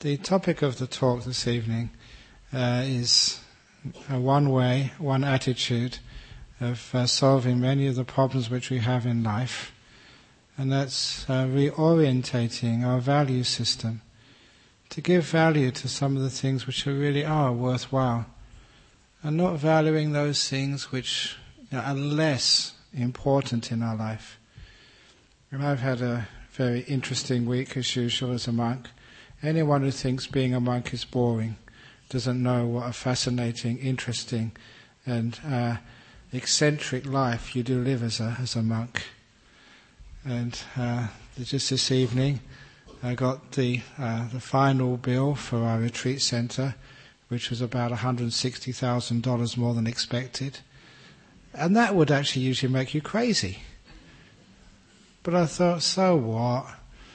The topic of the talk this evening is one way, one attitude of solving many of the problems which we have in life, and that's reorientating our value system to give value to some of the things which really are worthwhile, and not valuing those things which are less important in our life. And I've had a very interesting week as usual as a monk. Anyone who thinks being a monk is boring doesn't know what a fascinating, interesting and eccentric life you do live as a monk. And just this evening I got the final bill for our retreat centre, which was about $160,000 more than expected. And that would actually usually make you crazy. But I thought, so what?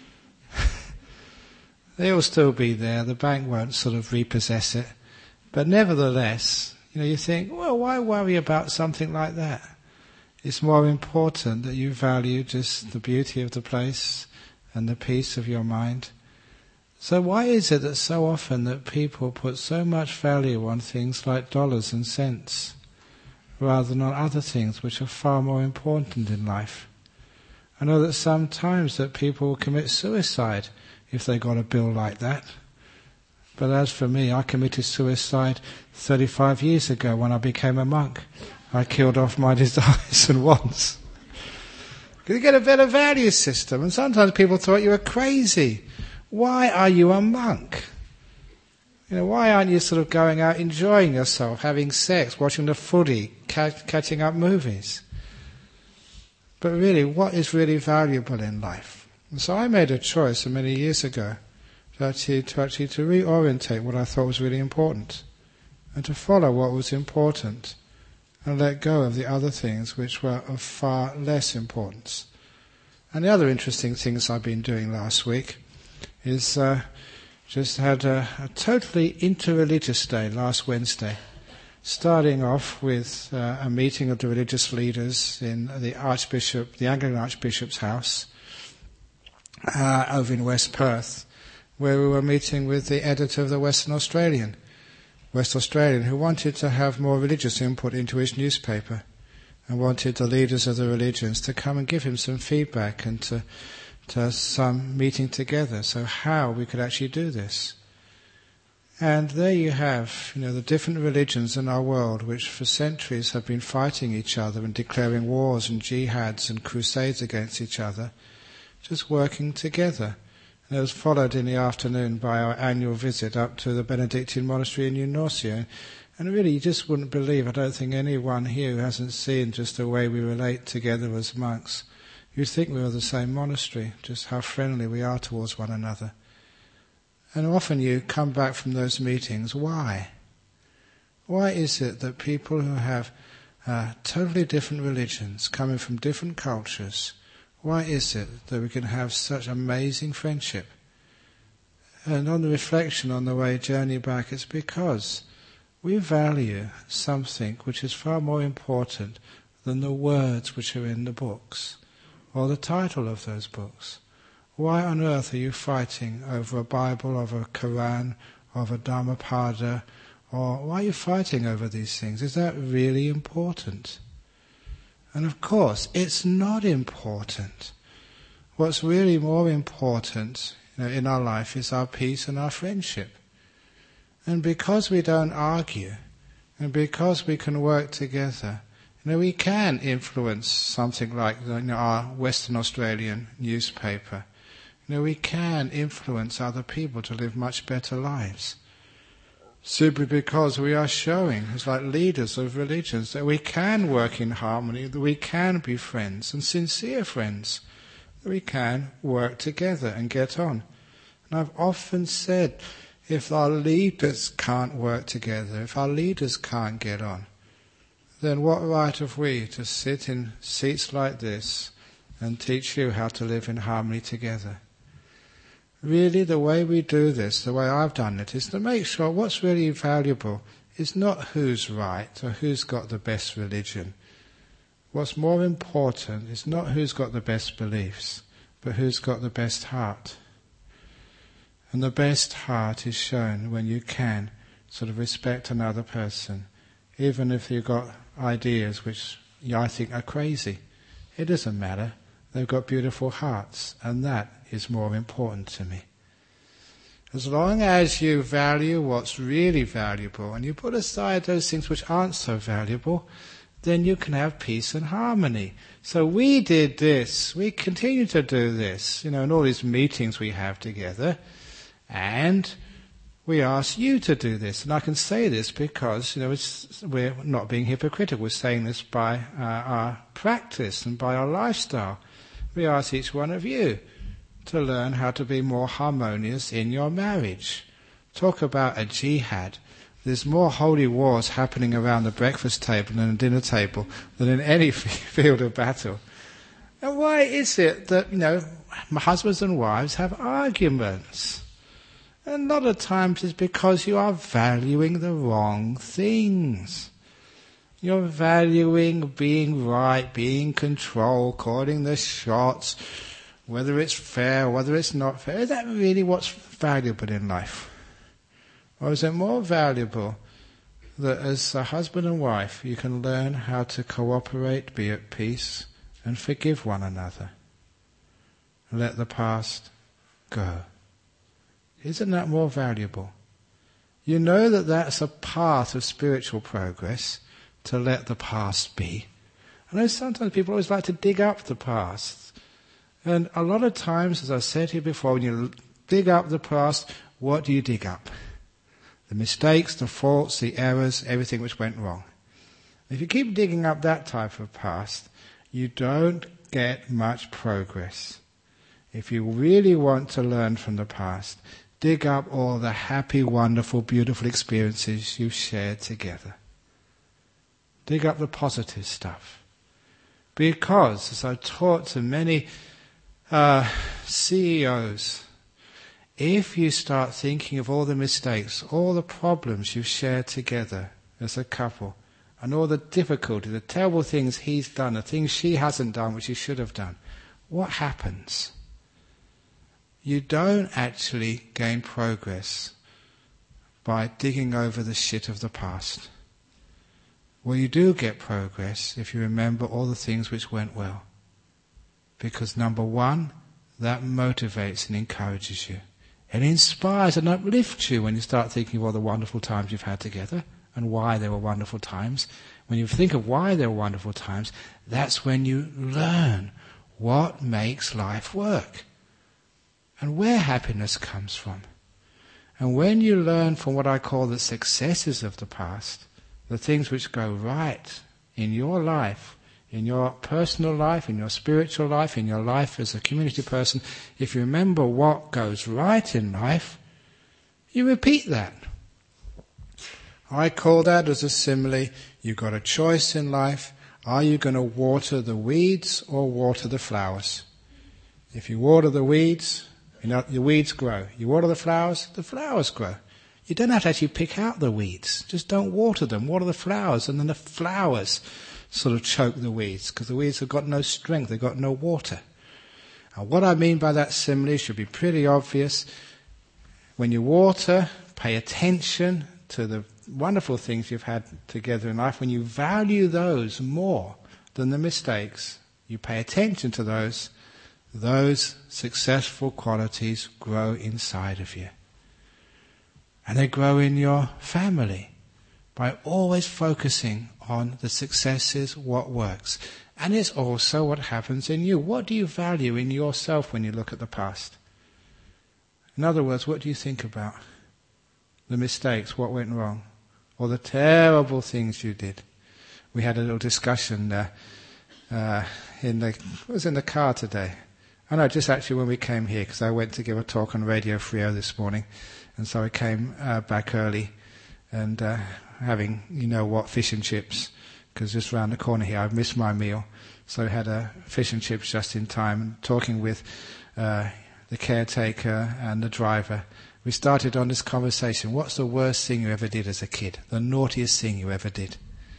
They'll still be there. The bank won't sort of repossess it. But nevertheless, you think, well, why worry about something like that? It's more important that you value just the beauty of the place and the peace of your mind. So why is it that so often that people put so much value on things like dollars and cents rather than on other things which are far more important in life? I know that sometimes that people will commit suicide if they got a bill like that. But as for me, I committed suicide 35 years ago when I became a monk. I killed off my desires and wants. You get a better value system. And sometimes people thought you were crazy. Why are you a monk? Why aren't you sort of going out enjoying yourself, having sex, watching the footy, catching up movies? But really, what is really valuable in life? And so I made a choice many years ago to actually reorientate what I thought was really important and to follow what was important and let go of the other things which were of far less importance. And the other interesting things I've been doing last week is just had a totally interreligious day last Wednesday, starting off with a meeting of the religious leaders in the Anglican Archbishop's house over in West Perth, where we were meeting with the editor of the West Australian, who wanted to have more religious input into his newspaper and wanted the leaders of the religions to come and give him some feedback and to some meeting together, so how we could actually do this. And there you have, the different religions in our world which for centuries have been fighting each other and declaring wars and jihads and crusades against each other, just working together. And it was followed in the afternoon by our annual visit up to the Benedictine monastery in New Norcia. And really, you just wouldn't believe, I don't think anyone here who hasn't seen just the way we relate together as monks, you'd think we were the same monastery, just how friendly we are towards one another. And often you come back from those meetings, why? Why is it that people who have totally different religions, coming from different cultures, why is it that we can have such amazing friendship? And on the reflection on the way journey back, it's because we value something which is far more important than the words which are in the books or the title of those books. Why on earth are you fighting over a Bible, over a Quran, over a Dhammapada, or why are you fighting over these things? Is that really important? And of course, it's not important. What's really more important in our life is our peace and our friendship. And because we don't argue, and because we can work together, we can influence something like our Western Australian newspaper. We can influence other people to live much better lives. Simply because we are showing, as like leaders of religions, that we can work in harmony, that we can be friends, and sincere friends, that we can work together and get on. And I've often said, if our leaders can't work together, if our leaders can't get on, then what right have we to sit in seats like this and teach you how to live in harmony together? Really, the way we do this, the way I've done it, is to make sure what's really valuable is not who's right or who's got the best religion. What's more important is not who's got the best beliefs, but who's got the best heart. And the best heart is shown when you can sort of respect another person, even if you've got ideas which I think are crazy. It doesn't matter. They've got beautiful hearts, and that is more important to me. As long as you value what's really valuable, and you put aside those things which aren't so valuable, then you can have peace and harmony. So we did this, we continue to do this, in all these meetings we have together, and we ask you to do this. And I can say this because, we're not being hypocritical. We're saying this by our practice and by our lifestyle. We ask each one of you to learn how to be more harmonious in your marriage. Talk about a jihad. There's more holy wars happening around the breakfast table and the dinner table than in any field of battle. And why is it that, husbands and wives have arguments? And a lot of times it's because you are valuing the wrong things. You're valuing being right, being in control, calling the shots, whether it's fair, whether it's not fair. Is that really what's valuable in life? Or is it more valuable that as a husband and wife you can learn how to cooperate, be at peace, and forgive one another? Let the past go. Isn't that more valuable? You know that that's a part of spiritual progress, to let the past be. I know sometimes people always like to dig up the past. And a lot of times, as I said here before, when you dig up the past, what do you dig up? The mistakes, the faults, the errors, everything which went wrong. If you keep digging up that type of past, you don't get much progress. If you really want to learn from the past, dig up all the happy, wonderful, beautiful experiences you've shared together. Dig up the positive stuff. Because, as I've taught to many CEOs, if you start thinking of all the mistakes, all the problems you've shared together as a couple, and all the difficulty, the terrible things he's done, the things she hasn't done which he should have done, what happens? You don't actually gain progress by digging over the shit of the past. Well, you do get progress if you remember all the things which went well. Because number one, that motivates and encourages you. It inspires and uplifts you when you start thinking of all the wonderful times you've had together and why they were wonderful times. When you think of why they were wonderful times, that's when you learn what makes life work and where happiness comes from. And when you learn from what I call the successes of the past, the things which go right in your life, in your personal life, in your spiritual life, in your life as a community person, if you remember what goes right in life, you repeat that. I call that as a simile, you've got a choice in life. Are you going to water the weeds or water the flowers? If you water the weeds, the weeds grow. You water the flowers grow. You don't have to actually pick out the weeds. Just don't water them. Water the flowers, and then the flowers sort of choke the weeds, because the weeds have got no strength, they've got no water. And what I mean by that simile should be pretty obvious. When you water, pay attention to the wonderful things you've had together in life. When you value those more than the mistakes, you pay attention to those successful qualities grow inside of you. And they grow in your family by always focusing on the successes, what works. And it's also what happens in you. What do you value in yourself when you look at the past? In other words, what do you think about? The mistakes, what went wrong? Or the terrible things you did? We had a little discussion in the car today. I know, just actually when we came here, because I went to give a talk on Radio Frio this morning, and so I came back early and having, fish and chips, because just round the corner here I've missed my meal, so I had a fish and chips just in time, and talking with the caretaker and the driver. We started on this conversation. What's the worst thing you ever did as a kid? The naughtiest thing you ever did?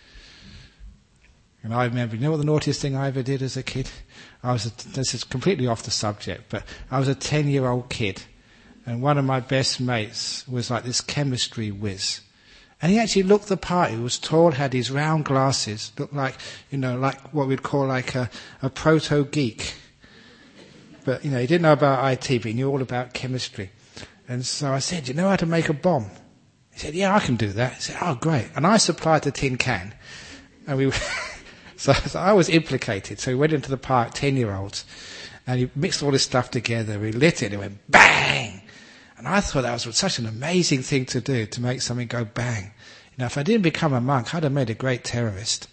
And I remember, what the naughtiest thing I ever did as a kid? This is completely off the subject, but I was a 10-year-old kid, And one of my best mates was like this chemistry whiz. And he actually looked the part. He was tall, had his round glasses, looked like, like what we'd call like a proto-geek. But, he didn't know about IT, but he knew all about chemistry. And so I said, you know how to make a bomb? He said, yeah, I can do that. He said, oh, great. And I supplied the tin can. And so I was implicated. So we went into the park, 10-year-olds, and he mixed all this stuff together. We lit it, and it went bang! And I thought that was such an amazing thing to do, to make something go bang. If I didn't become a monk, I'd have made a great terrorist.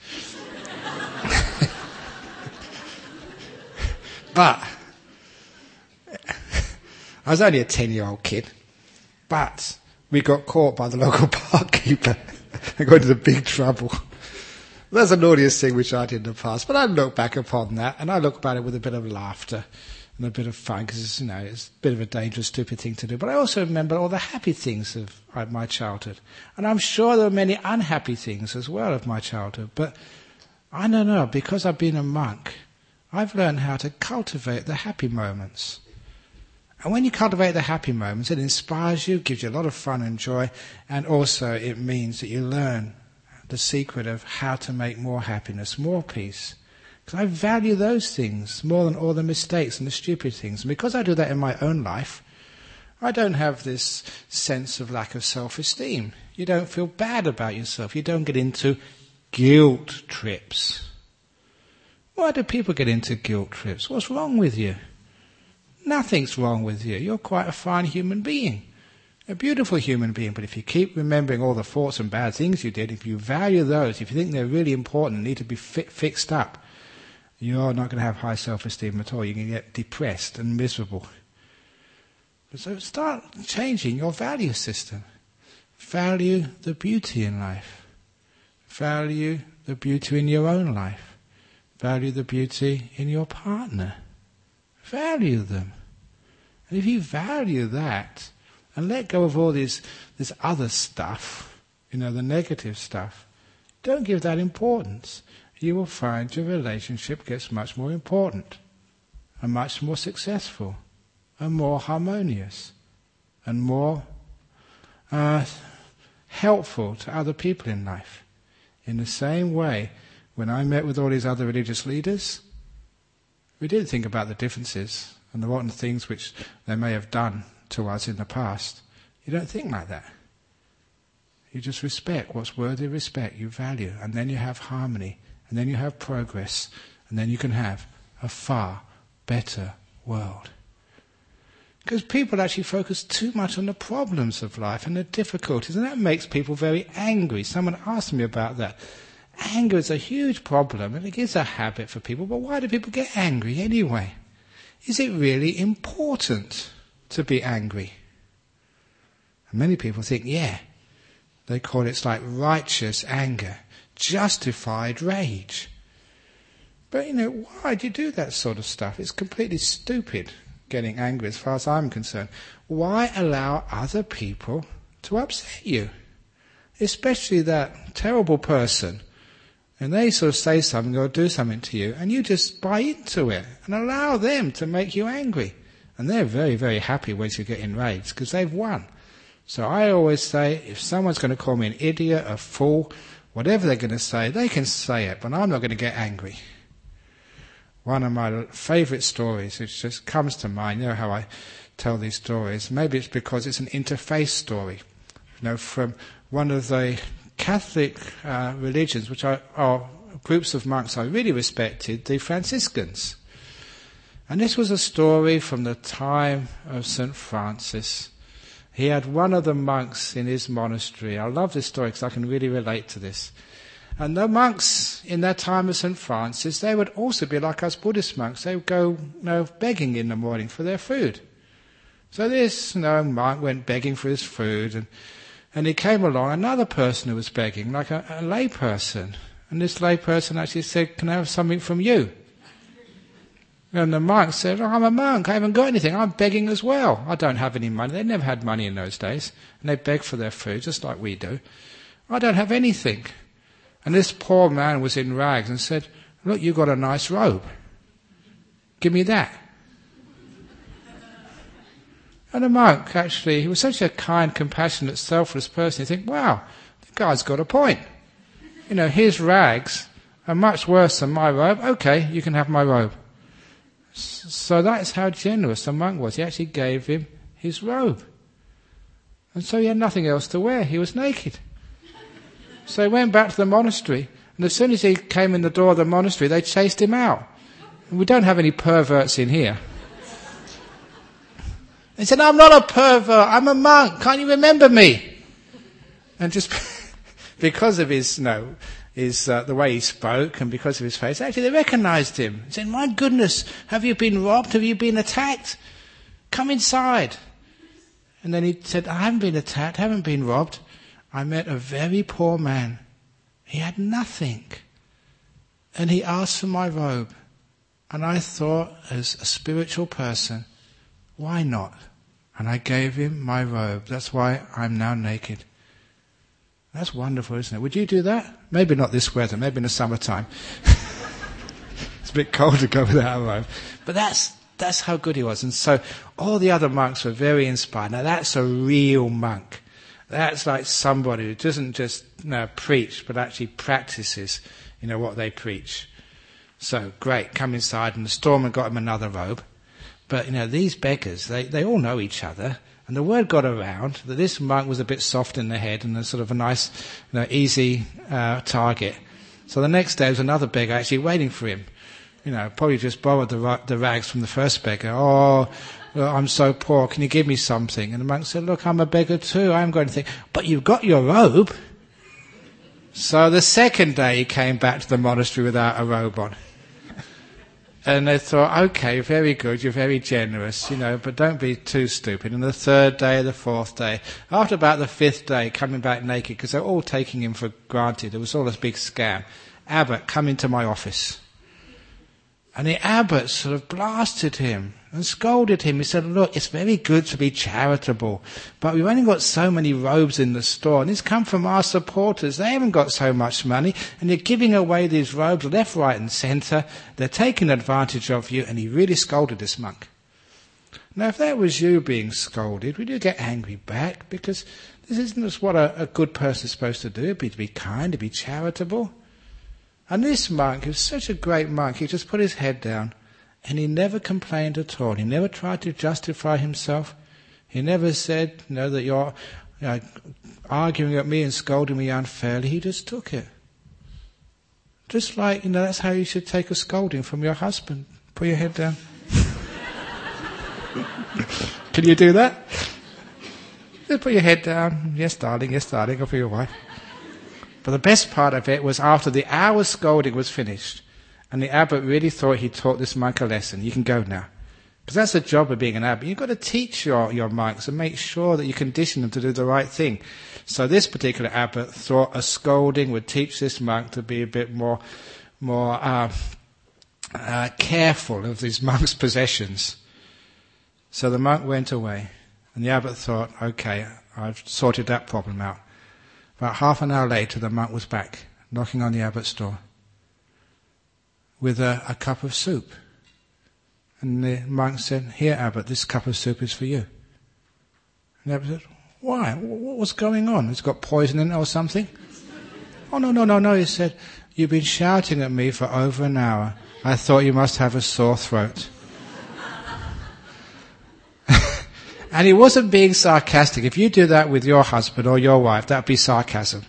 But I was only a 10-year-old kid. But we got caught by the local park keeper and got into big trouble. That's the naughtiest thing which I did in the past. But I look back upon that, and I look about it with a bit of laughter and a bit of fun, because it's a bit of a dangerous, stupid thing to do. But I also remember all the happy things of my childhood. And I'm sure there were many unhappy things as well of my childhood. But I don't know, because I've been a monk, I've learned how to cultivate the happy moments. And when you cultivate the happy moments, it inspires you, gives you a lot of fun and joy, and also it means that you learn the secret of how to make more happiness, more peace. Because I value those things more than all the mistakes and the stupid things. And because I do that in my own life, I don't have this sense of lack of self-esteem. You don't feel bad about yourself. You don't get into guilt trips. Why do people get into guilt trips? What's wrong with you? Nothing's wrong with you. You're quite a fine human being. A beautiful human being. But if you keep remembering all the faults and bad things you did, if you value those, if you think they're really important, need to be fixed up, you're not going to have high self-esteem at all. You're going to get depressed and miserable. So start changing your value system. Value the beauty in life. Value the beauty in your own life. Value the beauty in your partner. Value them. And if you value that, and let go of all this other stuff, the negative stuff, don't give that importance. You will find your relationship gets much more important, and much more successful, and more harmonious, and more helpful to other people in life. In the same way, when I met with all these other religious leaders, we didn't think about the differences and the rotten things which they may have done to us in the past. You don't think like that. You just respect what's worthy of respect, you value, and then you have harmony, and then you have progress, and then you can have a far better world. Because people actually focus too much on the problems of life and the difficulties, and that makes people very angry. Someone asked me about that. Anger is a huge problem, and it is a habit for people, but why do people get angry anyway? Is it really important to be angry? And many people think, yeah, they call it like righteous anger, justified rage. But why do you do that sort of stuff? It's completely stupid, getting angry as far as I'm concerned. Why allow other people to upset you? Especially that terrible person. And they sort of say something or do something to you, and you just buy into it and allow them to make you angry. And they're very, very happy once you get enraged, because they've won. So I always say, if someone's going to call me an idiot, a fool, whatever they're going to say, they can say it, but I'm not going to get angry. One of my favourite stories, which just comes to mind, how I tell these stories, maybe it's because it's an interfaith story, from one of the Catholic religions, which are groups of monks I really respected, the Franciscans. And this was a story from the time of St. Francis. He had one of the monks in his monastery. I love this story because I can really relate to this. And the monks in that time of St. Francis, they would also be like us Buddhist monks. They would go begging in the morning for their food. So this monk went begging for his food, and he came along another person who was begging, like a lay person. And this lay person actually said, "Can I have something from you?" And the monk said, "I'm a monk, I haven't got anything, I'm begging as well. I don't have any money." They never had money in those days. And they begged for their food, just like we do. "I don't have anything." And this poor man was in rags and said, "Look, you've got a nice robe. Give me that." And the monk, actually, he was such a kind, compassionate, selfless person. You think, wow, the guy's got a point. His rags are much worse than my robe. Okay, you can have my robe. So that's how generous the monk was. He actually gave him his robe. And so he had nothing else to wear. He was naked. So he went back to the monastery, and as soon as he came in the door of the monastery, they chased him out. And we don't have any perverts in here. He said, I'm not a pervert, I'm a monk, can't you remember me? And just because of his, the way he spoke and because of his face, actually they recognized him. He said, my goodness, have you been robbed? Have you been attacked? Come inside. And then he said, I haven't been attacked, haven't been robbed. I met a very poor man. He had nothing. And he asked for my robe. And I thought, as a spiritual person, why not? And I gave him my robe. That's why I'm now naked. That's wonderful, isn't it? Would you do that? Maybe not this weather, maybe in the summertime. It's a bit cold to go without a robe. But that's how good he was. And so all the other monks were very inspired. Now that's a real monk. That's like somebody who doesn't just preach, but actually practices, what they preach. So great, come inside, and the storeman got him another robe. But these beggars, they all know each other, and the word got around that this monk was a bit soft in the head and a sort of a nice, easy target. So the next day there was another beggar actually waiting for him. Probably just borrowed the rags from the first beggar. Oh, well, I'm so poor, can you give me something? And the monk said, look, I'm a beggar too. I'm going to think, but you've got your robe. So the second day he came back to the monastery without a robe on. And they thought, okay, very good, you're very generous, but don't be too stupid. And the third day, the fourth day, after about the fifth day, coming back naked, because they're all taking him for granted, it was all a big scam. Abbot, come into my office. And the abbot sort of blasted him and scolded him. He said, look, it's very good to be charitable, but we've only got so many robes in the store, and it's come from our supporters. They haven't got so much money, and you're giving away these robes left, right and centre. They're taking advantage of you. And he really scolded this monk. Now, if that was you being scolded, would you get angry back? Because this isn't what a good person is supposed to do, to be kind, to be charitable. And this monk, he was such a great monk, he just put his head down and he never complained at all. He never tried to justify himself. He never said, that you're arguing at me and scolding me unfairly. He just took it. Just like, that's how you should take a scolding from your husband. Put your head down. Can you do that? Just put your head down. Yes, darling, go for your wife. But the best part of it was after the hour's scolding was finished, and the abbot really thought he'd taught this monk a lesson. You can go now. Because that's the job of being an abbot. You've got to teach your monks and make sure that you condition them to do the right thing. So this particular abbot thought a scolding would teach this monk to be a bit more careful of these monk's possessions. So the monk went away, and the abbot thought, okay, I've sorted that problem out. About half an hour later, the monk was back, knocking on the abbot's door with a cup of soup. And the monk said, here, abbot, this cup of soup is for you. And the abbot said, why? What's going on? It's got poison in it or something? Oh, no, he said, you've been shouting at me for over an hour. I thought you must have a sore throat. And he wasn't being sarcastic. If you do that with your husband or your wife, that'd be sarcasm.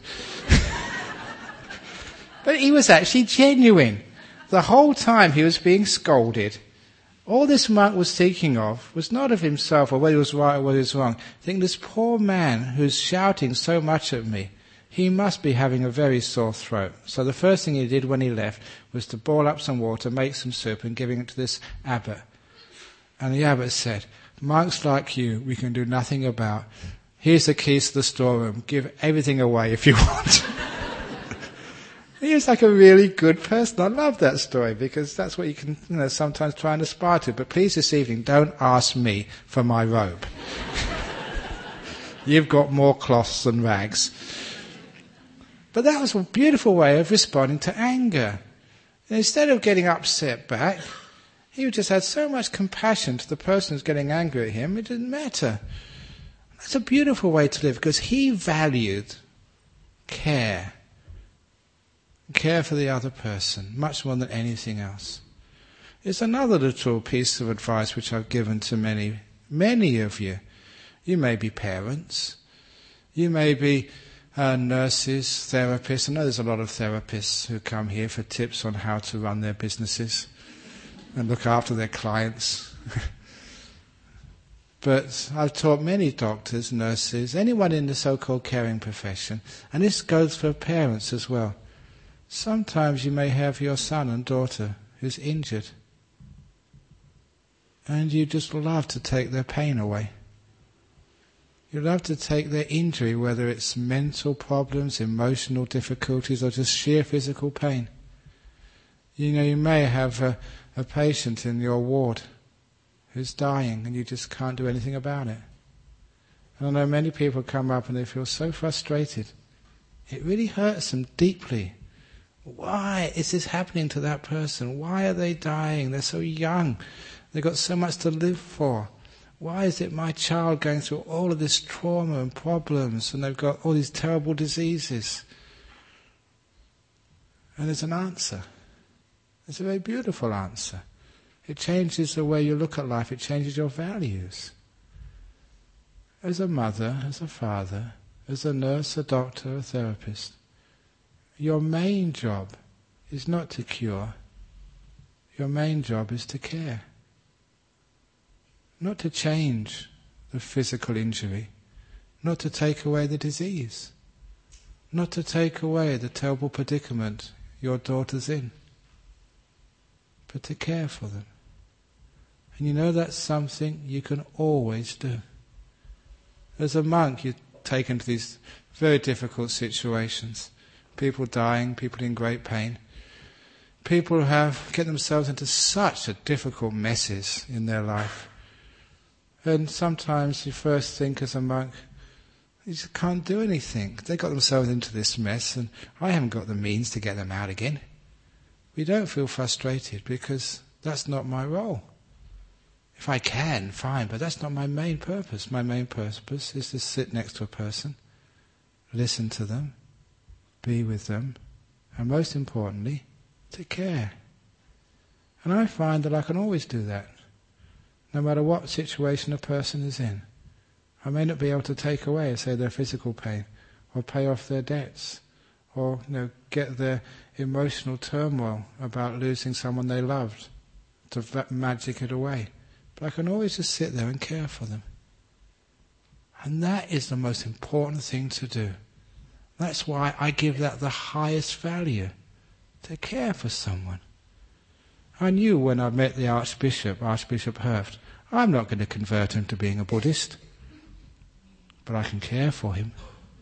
But he was actually genuine. The whole time he was being scolded, all this monk was thinking of was not of himself or whether he was right or whether he was wrong. Think, this poor man who's shouting so much at me, he must be having a very sore throat. So the first thing he did when he left was to boil up some water, make some soup, and giving it to this abbot. And the abbot said, monks like you, we can do nothing about. Here's the keys to the storeroom. Give everything away if you want. He was like a really good person. I love that story because that's what you can, sometimes try and aspire to. But please this evening, don't ask me for my robe. You've got more cloths than rags. But that was a beautiful way of responding to anger. And instead of getting upset back, He just had so much compassion to the person who's getting angry at him, it didn't matter. That's a beautiful way to live, because he valued care for the other person, much more than anything else. It's another little piece of advice which I've given to many of you. You may be parents, you may be nurses, therapists. I know there's a lot of therapists who come here for tips on how to run their businesses and look after their clients. But I've taught many doctors, nurses, anyone in the so-called caring profession, and this goes for parents as well. Sometimes you may have your son and daughter who's injured, and you just love to take their pain away. You love to take their injury, whether it's mental problems, emotional difficulties, or just sheer physical pain. You may have a patient in your ward who's dying and you just can't do anything about it. And I know many people come up and they feel so frustrated. It really hurts them deeply. Why is this happening to that person? Why are they dying? They're so young. They've got so much to live for. Why is it my child going through all of this trauma and problems, and they've got all these terrible diseases? And there's an answer. It's a very beautiful answer. It changes the way you look at life. It changes your values. As a mother, as a father, as a nurse, a doctor, a therapist, your main job is not to cure. Your main job is to care. Not to change the physical injury, not to take away the disease, not to take away the terrible predicament your daughter's in, but to care for them. And that's something you can always do. As a monk, you're taken to these very difficult situations. People dying, people in great pain. People who get themselves into such a difficult messes in their life. And sometimes you first think as a monk, you just can't do anything. They got themselves into this mess and I haven't got the means to get them out again. We don't feel frustrated because that's not my role. If I can, fine, but that's not my main purpose. My main purpose is to sit next to a person, listen to them, be with them, and most importantly, to care. And I find that I can always do that. No matter what situation a person is in. I may not be able to take away, say, their physical pain, or pay off their debts, or get their emotional turmoil about losing someone they loved, to magic it away. But I can always just sit there and care for them. And that is the most important thing to do. That's why I give that the highest value, to care for someone. I knew when I met the Archbishop Herft, I'm not going to convert him to being a Buddhist, but I can care for him.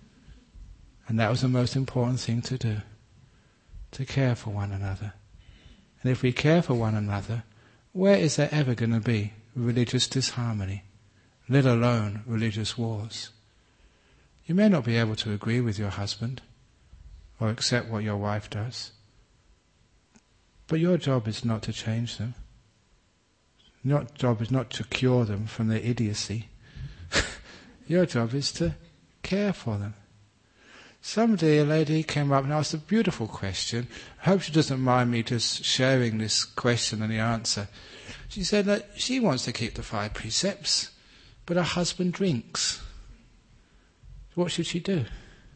And that was the most important thing to do, to care for one another. And if we care for one another, where is there ever going to be religious disharmony, let alone religious wars? You may not be able to agree with your husband or accept what your wife does, but your job is not to change them. Your job is not to cure them from their idiocy. Your job is to care for them. Someday a lady came up and asked a beautiful question. I hope she doesn't mind me just sharing this question and the answer. She said that she wants to keep the 5 precepts, but her husband drinks. What should she do?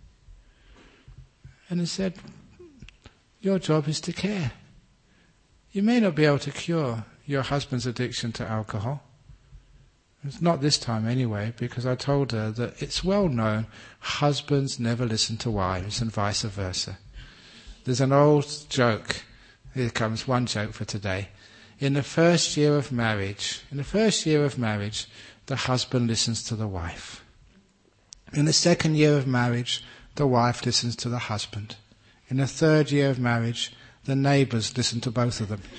And I said, your job is to care. You may not be able to cure your husband's addiction to alcohol. It's not this time anyway, because I told her that it's well known husbands never listen to wives and vice versa. There's an old joke. Here comes one joke for today. In the first year of marriage, the husband listens to the wife. In the second year of marriage, the wife listens to the husband. In the third year of marriage, the neighbours listen to both of them.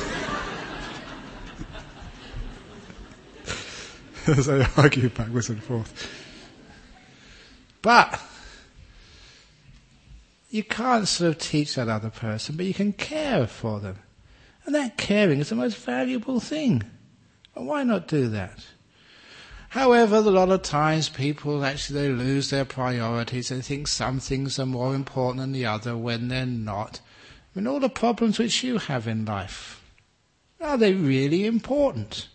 As they argue backwards and forth. But you can't sort of teach that other person, but you can care for them. And that caring is the most valuable thing. And why not do that? However, a lot of times people actually they lose their priorities. They think some things are more important than the other when they're not. I mean, all the problems which you have in life, are they really important?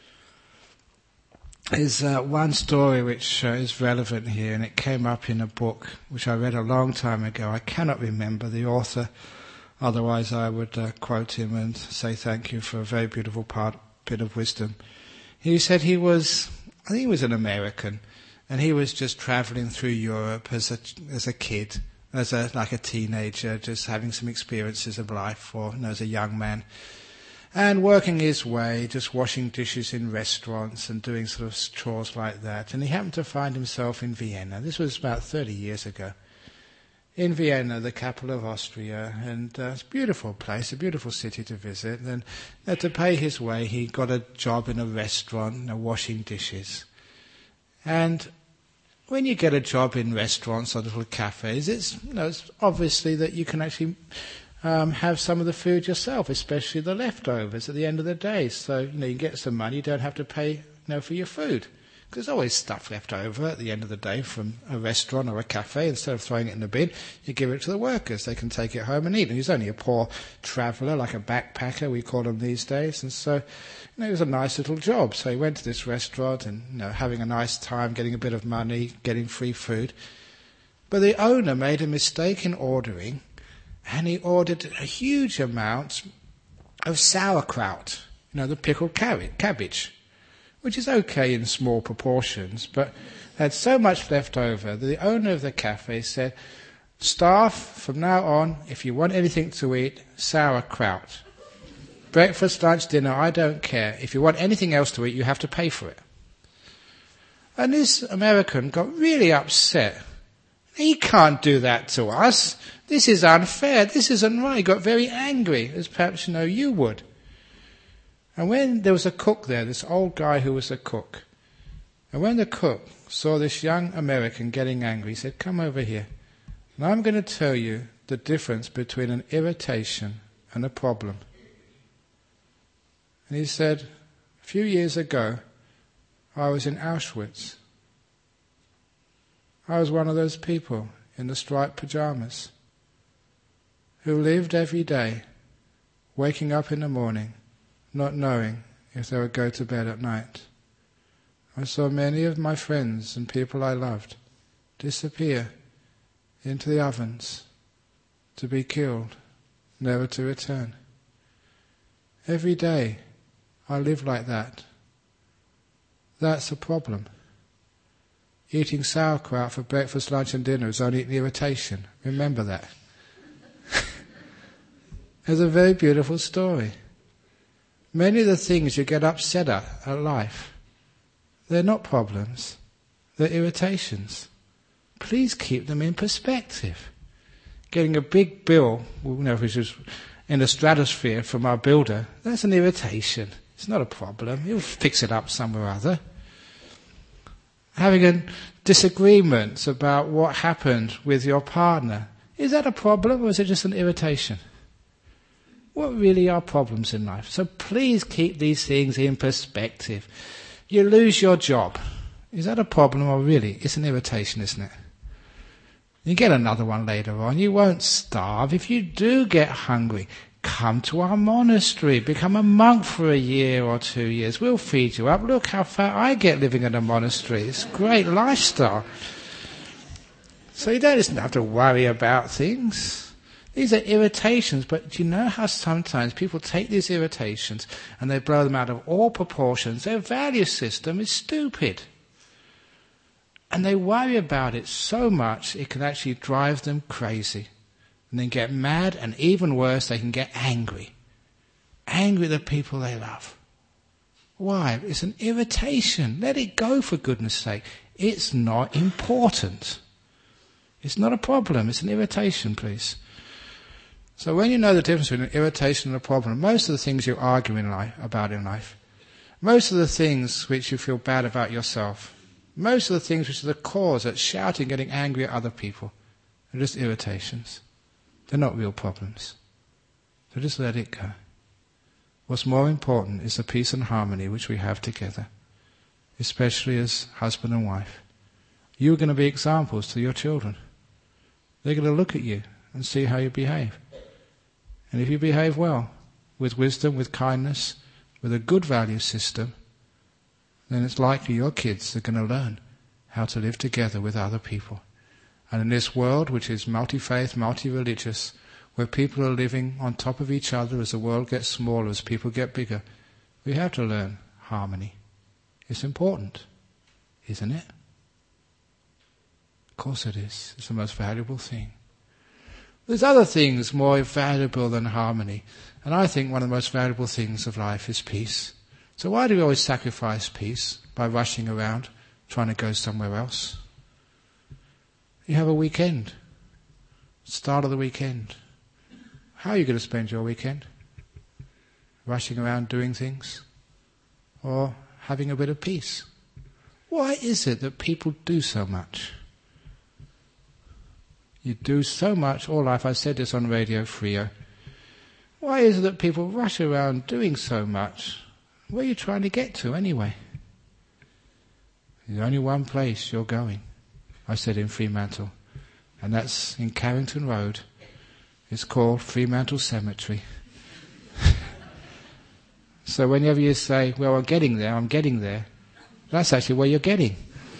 There's one story which is relevant here, and it came up in a book which I read a long time ago. I cannot remember the author, otherwise I would quote him and say thank you for a very beautiful bit of wisdom. He said I think he was an American, and he was just travelling through Europe as a kid, like a teenager, just having some experiences of life, or as a young man. And working his way, just washing dishes in restaurants and doing sort of chores like that. And he happened to find himself in Vienna. This was about 30 years ago. In Vienna, the capital of Austria, and it's a beautiful place, a beautiful city to visit. And to pay his way, he got a job in a restaurant, washing dishes. And when you get a job in restaurants or little cafes, it's obviously that you can actually have some of the food yourself, especially the leftovers at the end of the day. So, you get some money, you don't have to pay, for your food. Because there's always stuff left over at the end of the day from a restaurant or a cafe. Instead of throwing it in the bin, you give it to the workers. They can take it home and eat. And he's only a poor traveller, like a backpacker, we call them these days. And so, it was a nice little job. So he went to this restaurant and, having a nice time, getting a bit of money, getting free food. But the owner made a mistake in ordering, and he ordered a huge amount of sauerkraut, the pickled cabbage, which is okay in small proportions, but had so much left over that the owner of the cafe said, "Staff, from now on, if you want anything to eat, sauerkraut. Breakfast, lunch, dinner, I don't care. If you want anything else to eat, you have to pay for it." And this American got really upset. "He can't do that to us. This is unfair. This isn't right." He got very angry, as perhaps you would. And when there was a cook there, this old guy who was a cook, and when the cook saw this young American getting angry, he said, "Come over here, and I'm going to tell you the difference between an irritation and a problem." And he said, "A few years ago, I was in Auschwitz. I was one of those people in the striped pajamas who lived every day, waking up in the morning, not knowing if they would go to bed at night. I saw many of my friends and people I loved disappear into the ovens to be killed, never to return. Every day I live like that. That's a problem. Eating sauerkraut for breakfast, lunch and dinner is only an irritation. Remember that." It's a very beautiful story. Many of the things you get upset at life, they're not problems, they're irritations. Please keep them in perspective. Getting a big bill, which is in the stratosphere from our builder, that's an irritation. It's not a problem. He'll fix it up somewhere or other. Having a disagreement about what happened with your partner, is that a problem or is it just an irritation? What really are problems in life? So please keep these things in perspective. You lose your job. Is that a problem or really? It's an irritation, isn't it? You get another one later on. You won't starve. If you do get hungry, come to our monastery. Become a monk for a year or 2 years. We'll feed you up. Look how fat I get living in a monastery. It's a great lifestyle. So you don't have to worry about things. These are irritations, but do you know how sometimes people take these irritations and they blow them out of all proportions? Their value system is stupid. And they worry about it so much it can actually drive them crazy. And then get mad, and even worse, they can get angry. Angry at the people they love. Why? It's an irritation. Let it go, for goodness sake. It's not important. It's not a problem. It's an irritation, please. So when you know the difference between an irritation and a problem, most of the things you argue about in life, most of the things which you feel bad about yourself, most of the things which are the cause of shouting, getting angry at other people, are just irritations. They're not real problems. So just let it go. What's more important is the peace and harmony which we have together, especially as husband and wife. You're going to be examples to your children. They're going to look at you and see how you behave. And if you behave well, with wisdom, with kindness, with a good value system, then it's likely your kids are going to learn how to live together with other people. And in this world, which is multi-faith, multi-religious, where people are living on top of each other as the world gets smaller, as people get bigger, we have to learn harmony. It's important, isn't it? Of course it is. It's the most valuable thing. There's other things more valuable than harmony. And I think one of the most valuable things of life is peace. So why do we always sacrifice peace by rushing around, trying to go somewhere else? You have a weekend. Start of the weekend. How are you going to spend your weekend? Rushing around doing things? Or having a bit of peace? Why is it that people do so much? You do so much all life. I said this on Radio Frio. Why is it that people rush around doing so much? Where are you trying to get to anyway? There's only one place you're going, I said in Fremantle, and that's in Carrington Road. It's called Fremantle Cemetery. So whenever you say, well, I'm getting there, that's actually where you're getting.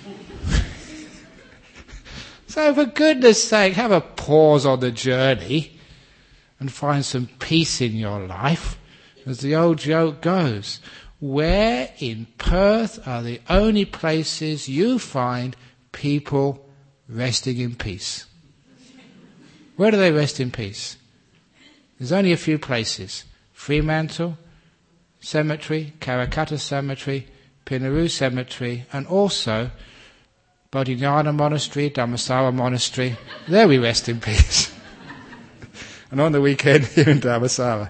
So for goodness sake, have a pause on the journey and find some peace in your life. As the old joke goes, where in Perth are the only places you find people resting in peace? Where do they rest in peace? There's only a few places. Fremantle Cemetery, Karrakatta Cemetery, Pinaroo Cemetery, and also Bodhinyana Monastery, Dhammasara Monastery. There we rest in peace. And on the weekend here in Dhammasara.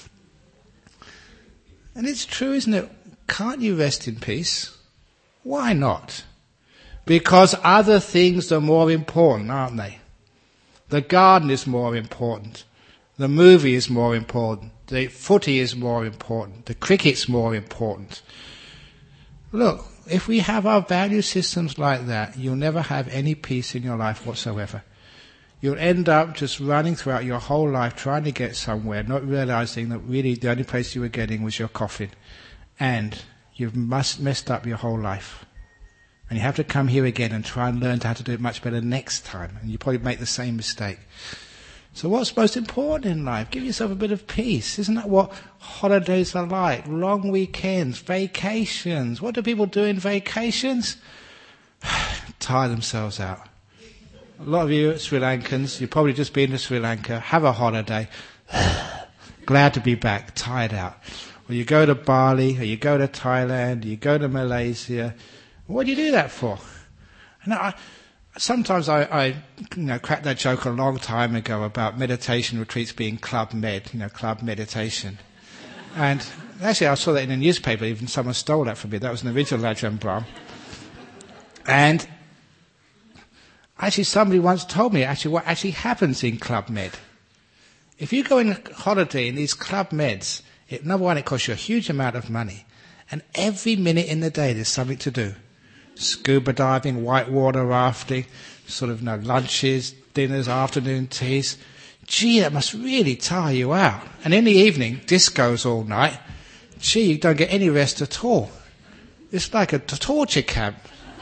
And it's true, isn't it? Can't you rest in peace? Why not? Because other things are more important, aren't they? The garden is more important. The movie is more important. The footy is more important. The cricket's more important. Look, if we have our value systems like that, you'll never have any peace in your life whatsoever. You'll end up just running throughout your whole life trying to get somewhere, not realizing that really the only place you were getting was your coffin. And you've messed up your whole life. And you have to come here again and try and learn how to do it much better next time. And you probably make the same mistake. So what's most important in life? Give yourself a bit of peace. Isn't that what holidays are like? Long weekends, vacations. What do people do in vacations? Tire themselves out. A lot of you Sri Lankans, you've probably just been to Sri Lanka, have a holiday. Glad to be back, tired out. Or you go to Bali, or you go to Thailand, or you go to Malaysia. What do you do that for? And sometimes I cracked that joke a long time ago about meditation retreats being club meditation. And actually I saw that in a newspaper, even someone stole that from me. That was an original Ajahn Brahm. And actually somebody once told me what actually happens in Club Med. If you go on a holiday in these Club Meds, number one, it costs you a huge amount of money. And every minute in the day there's something to do. Scuba diving, whitewater rafting, lunches, dinners, afternoon teas. Gee, that must really tire you out. And in the evening, discos all night. Gee, you don't get any rest at all. It's like a torture camp.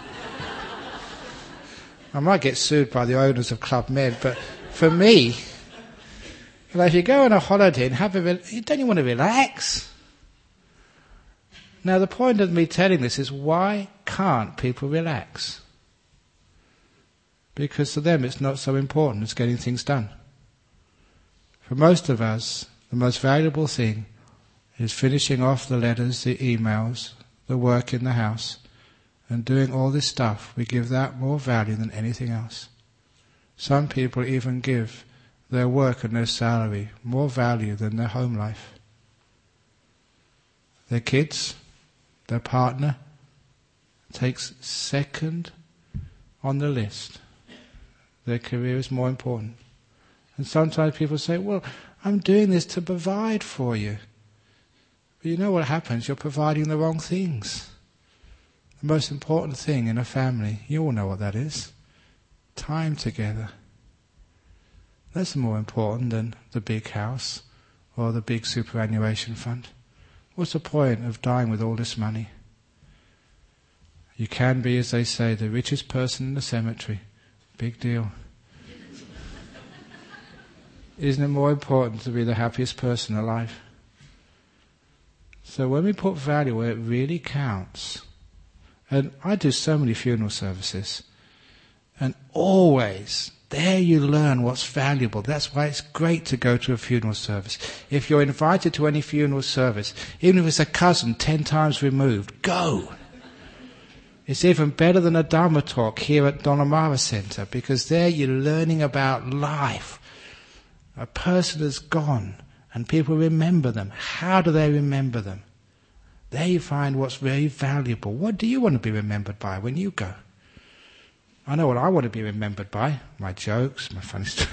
I might get sued by the owners of Club Med, but for me, if you go on a holiday and don't you want to relax? Now the point of me telling this is, why can't people relax? Because to them it's not so important as getting things done. For most of us, the most valuable thing is finishing off the letters, the emails, the work in the house, and doing all this stuff. We give that more value than anything else. Some people even give their work and their salary more value than their home life. Their kids, their partner, takes second on the list. Their career is more important. And sometimes people say, well, I'm doing this to provide for you. But you know what happens? You're providing the wrong things. The most important thing in a family, you all know what that is. Time together. That's more important than the big house or the big superannuation fund. What's the point of dying with all this money? You can be, as they say, the richest person in the cemetery. Big deal. Isn't it more important to be the happiest person alive? So when we put value where it really counts, and I do so many funeral services, and always, there you learn what's valuable. That's why it's great to go to a funeral service. If you're invited to any funeral service, even if it's a cousin 10 times removed, go. It's even better than a Dharma talk here at Donamara Center, because there you're learning about life. A person has gone, and people remember them. How do they remember them? There you find what's very valuable. What do you want to be remembered by when you go? I know what I want to be remembered by. My jokes, my funny stories.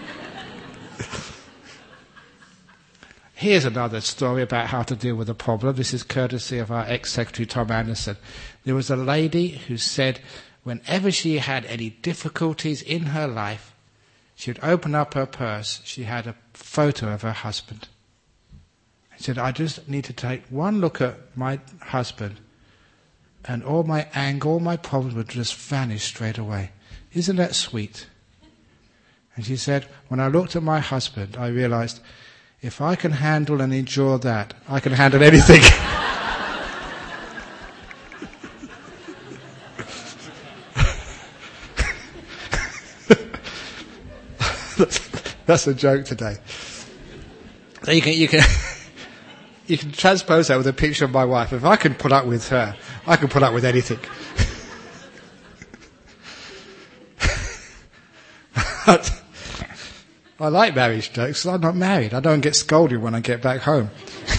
Here's another story about how to deal with a problem. This is courtesy of our ex-secretary Tom Anderson. There was a lady who said whenever she had any difficulties in her life, she would open up her purse. She had a photo of her husband. She said, I just need to take one look at my husband and all my anger, all my problems would just vanish straight away. Isn't that sweet? And she said, when I looked at my husband, I realized, if I can handle and endure that, I can handle anything. That's a joke today. So you can transpose that with a picture of my wife. If I can put up with her, I can put up with anything. I like marriage jokes. I'm not married. I don't get scolded when I get back home.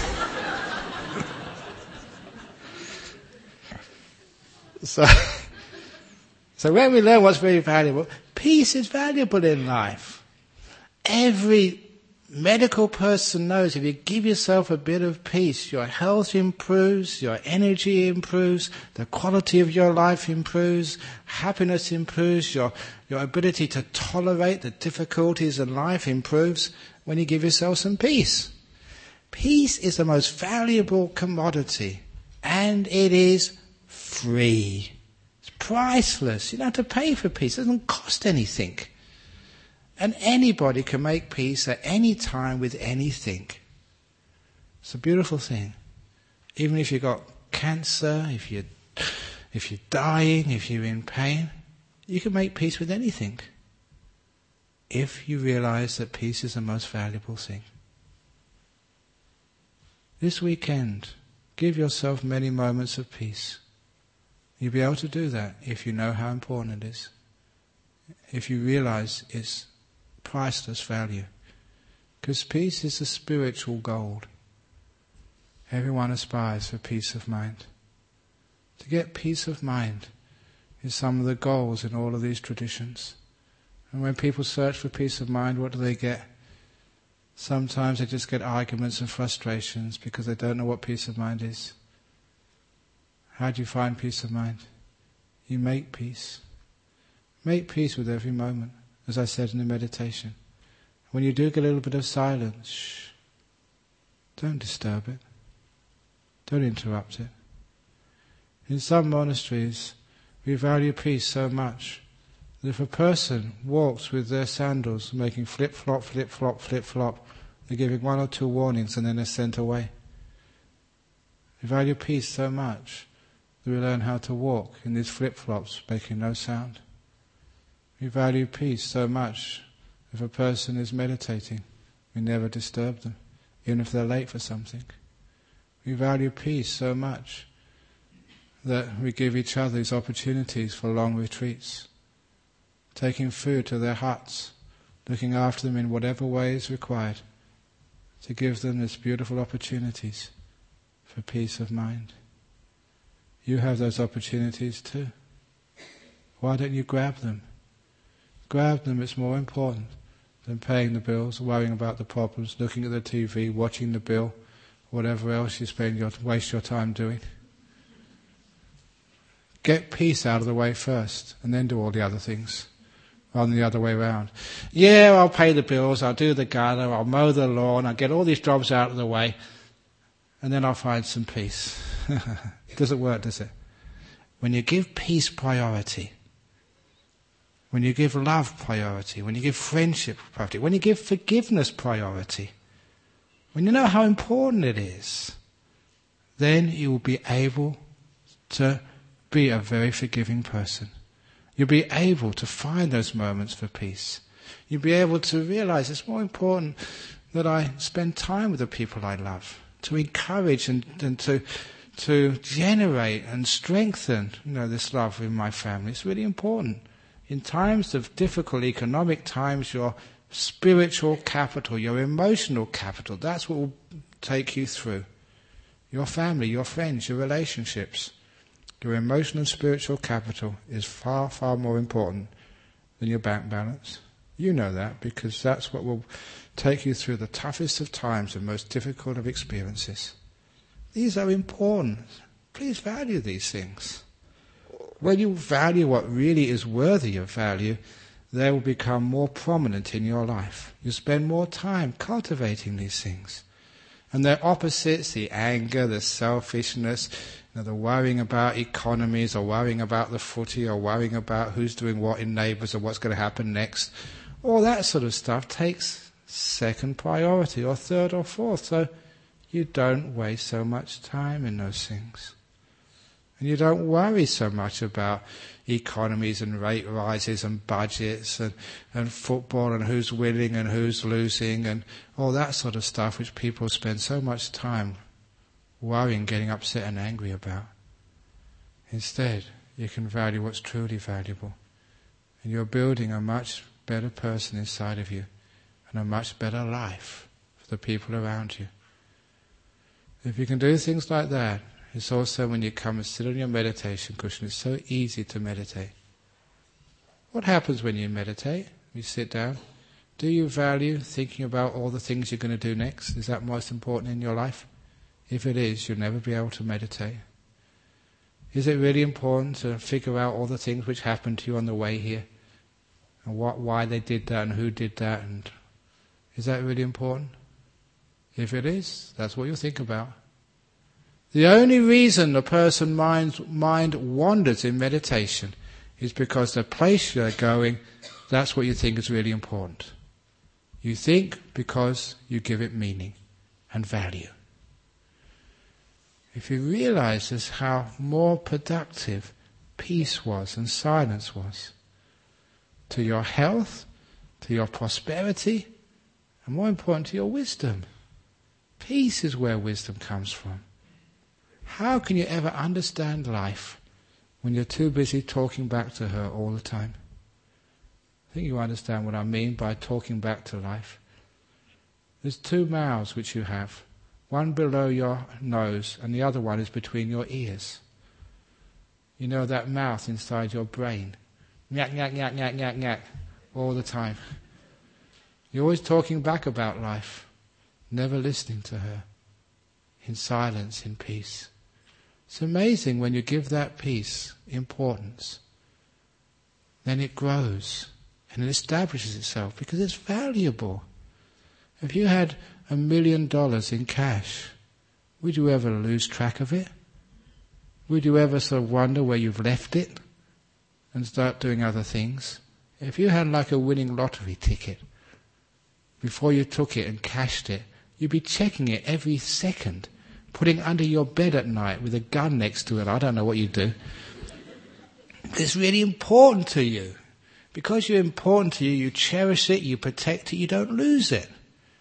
So when we learn what's very valuable, peace is valuable in life. Every medical person knows if you give yourself a bit of peace, your health improves, your energy improves, the quality of your life improves, happiness improves, your ability to tolerate the difficulties in life improves when you give yourself some peace. Peace is the most valuable commodity, and it is free. It's priceless. You don't have to pay for peace. It doesn't cost anything. And anybody can make peace at any time with anything. It's a beautiful thing. Even if you've got cancer, if you're dying, if you're in pain, you can make peace with anything. If you realize that peace is the most valuable thing. This weekend, give yourself many moments of peace. You'll be able to do that if you know how important it is. If you realize it's priceless value. Because peace is the spiritual gold. Everyone aspires for peace of mind. To get peace of mind is some of the goals in all of these traditions. And when people search for peace of mind, what do they get? Sometimes they just get arguments and frustrations because they don't know what peace of mind is. How do you find peace of mind? You make peace. Make peace with every moment, as I said in the meditation. When you do get a little bit of silence, don't disturb it. Don't interrupt it. In some monasteries, we value peace so much that if a person walks with their sandals making flip-flop, flip-flop, flip-flop, they're giving 1 or 2 warnings and then they're sent away. We value peace so much that we learn how to walk in these flip-flops making no sound. We value peace so much if a person is meditating, we never disturb them, even if they're late for something. We value peace so much that we give each other these opportunities for long retreats, taking food to their huts, looking after them in whatever way is required, to give them these beautiful opportunities for peace of mind. You have those opportunities too. Why don't you grab them? Grab them. It's more important than paying the bills, worrying about the problems, looking at the TV, watching the bill, whatever else you waste your time doing. Get peace out of the way first, and then do all the other things, rather than the other way around. Yeah, I'll pay the bills, I'll do the garden, I'll mow the lawn, I'll get all these jobs out of the way, and then I'll find some peace. It doesn't work, does it? When you give peace priority, when you give love priority, when you give friendship priority, when you give forgiveness priority, when you know how important it is, then you will be able to be a very forgiving person. You'll be able to find those moments for peace. You'll be able to realize it's more important that I spend time with the people I love, to encourage and to generate and strengthen, this love in my family. It's really important. In times of difficult economic times, your spiritual capital, your emotional capital, that's what will take you through. Your family, your friends, your relationships. Your emotional and spiritual capital is far, far more important than your bank balance. You know that, because that's what will take you through the toughest of times and most difficult of experiences. These are important. Please value these things. When you value what really is worthy of value, they will become more prominent in your life. You spend more time cultivating these things. And their opposites, the anger, the selfishness, the worrying about economies, or worrying about the footy, or worrying about who's doing what in neighbours, or what's going to happen next, all that sort of stuff takes second priority, or third or fourth. So you don't waste so much time in those things. And you don't worry so much about economies and rate rises and budgets and football and who's winning and who's losing and all that sort of stuff which people spend so much time worrying, getting upset and angry about. Instead, you can value what's truly valuable. And you're building a much better person inside of you and a much better life for the people around you. If you can do things like that, it's also when you come and sit on your meditation cushion, it's so easy to meditate. What happens when you meditate? You sit down. Do you value thinking about all the things you're going to do next? Is that most important in your life? If it is, you'll never be able to meditate. Is it really important to figure out all the things which happened to you on the way here? And why they did that and who did that? And is that really important? If it is, that's what you'll think about. The only reason a person's mind wanders in meditation is because the place you're going, that's what you think is really important. You think because you give it meaning and value. If you realize just how more productive peace was and silence was to your health, to your prosperity, and more important, to your wisdom. Peace is where wisdom comes from. How can you ever understand life when you're too busy talking back to her all the time? I think you understand what I mean by talking back to life. There's two mouths which you have. One below your nose and the other one is between your ears. You know that mouth inside your brain. Nyak, nyak, nyak, nyak, nyak, nyak, all the time. You're always talking back about life, never listening to her, in silence, in peace. It's amazing when you give that peace importance, then it grows and it establishes itself because it's valuable. If you had $1 million in cash, would you ever lose track of it? Would you ever sort of wonder where you've left it and start doing other things? If you had like a winning lottery ticket, before you took it and cashed it, you'd be checking it every second, putting it under your bed at night with a gun next to it. I don't know what you do. It's really important to you. Because you're important to you, you cherish it, you protect it, you don't lose it.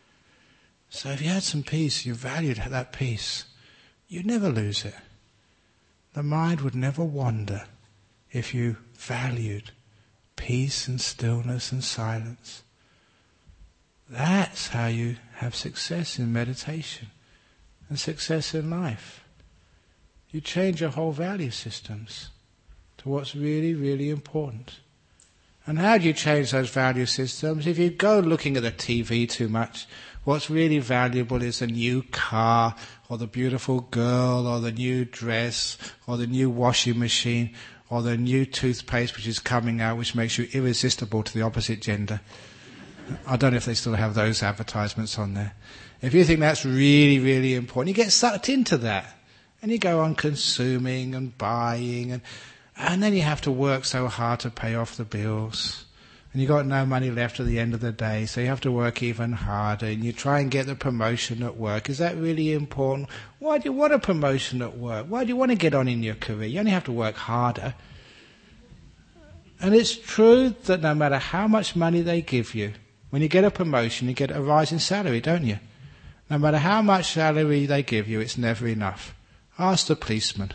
So if you had some peace, you valued that peace, you'd never lose it. The mind would never wander if you valued peace and stillness and silence. That's how you have success in meditation and success in life. You change your whole value systems to what's really, really important. And how do you change those value systems? If you go looking at the TV too much, what's really valuable is a new car or the beautiful girl, or the new dress, or the new washing machine, or the new toothpaste which is coming out, which makes you irresistible to the opposite gender. I don't know if they still have those advertisements on there. If you think that's really, really important, you get sucked into that. And you go on consuming and buying, and then you have to work so hard to pay off the bills. And you've got no money left at the end of the day, so you have to work even harder, and you try and get the promotion at work. Is that really important? Why do you want a promotion at work? Why do you want to get on in your career? You only have to work harder. And it's true that no matter how much money they give you, when you get a promotion, you get a rise in salary, don't you? No matter how much salary they give you, it's never enough. Ask the policeman.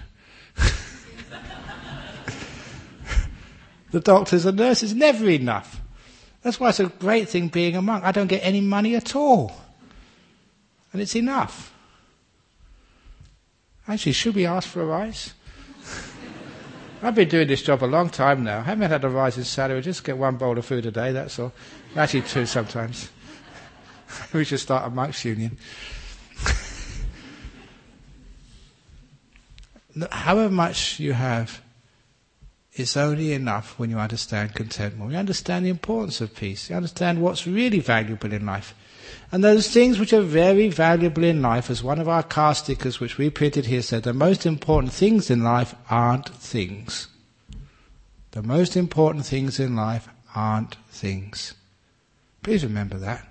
The doctors and nurses, never enough. That's why it's a great thing being a monk. I don't get any money at all. And it's enough. Actually, should we ask for a rise? I've been doing this job a long time now. I haven't had a rise in salary. I just get one bowl of food a day, that's all. Actually, two sometimes. We should start a monks' union. However much you have, it's only enough when you understand contentment. You understand the importance of peace. You understand what's really valuable in life. And those things which are very valuable in life, as one of our car stickers which we printed here said, the most important things in life aren't things. The most important things in life aren't things. Please remember that.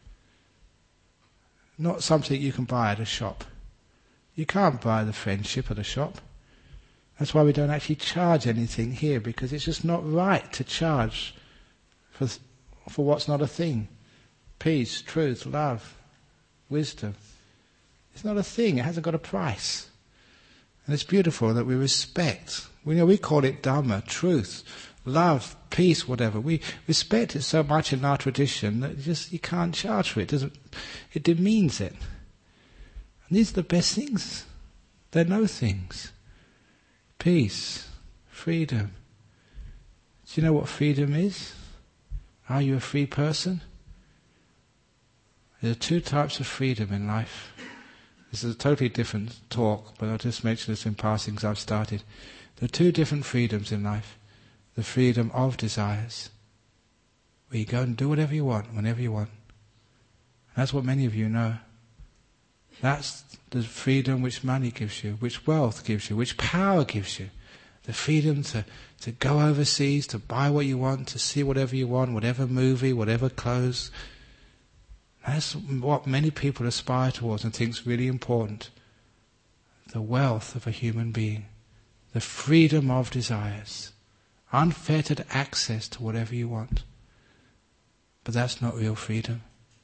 Not something you can buy at a shop. You can't buy the friendship at a shop. That's why we don't actually charge anything here, because it's just not right to charge for what's not a thing. Peace, truth, love, wisdom. It's not a thing. It hasn't got a price. And it's beautiful that we respect. We call it Dhamma, truth, love, peace, whatever. We respect it so much in our tradition that you can't charge for it. It demeans it. And these are the best things. They're no things. Peace, freedom. Do you know what freedom is? Are you a free person? There are two types of freedom in life. This is a totally different talk, but I'll just mention this in passing because I've started. There are two different freedoms in life. The freedom of desires, where you go and do whatever you want, whenever you want. That's what many of you know. That's the freedom which money gives you, which wealth gives you, which power gives you. The freedom to go overseas, to buy what you want, to see whatever you want, whatever movie, whatever clothes. That's what many people aspire towards and think is really important. The wealth of a human being. The freedom of desires. Unfettered access to whatever you want. But that's not real freedom.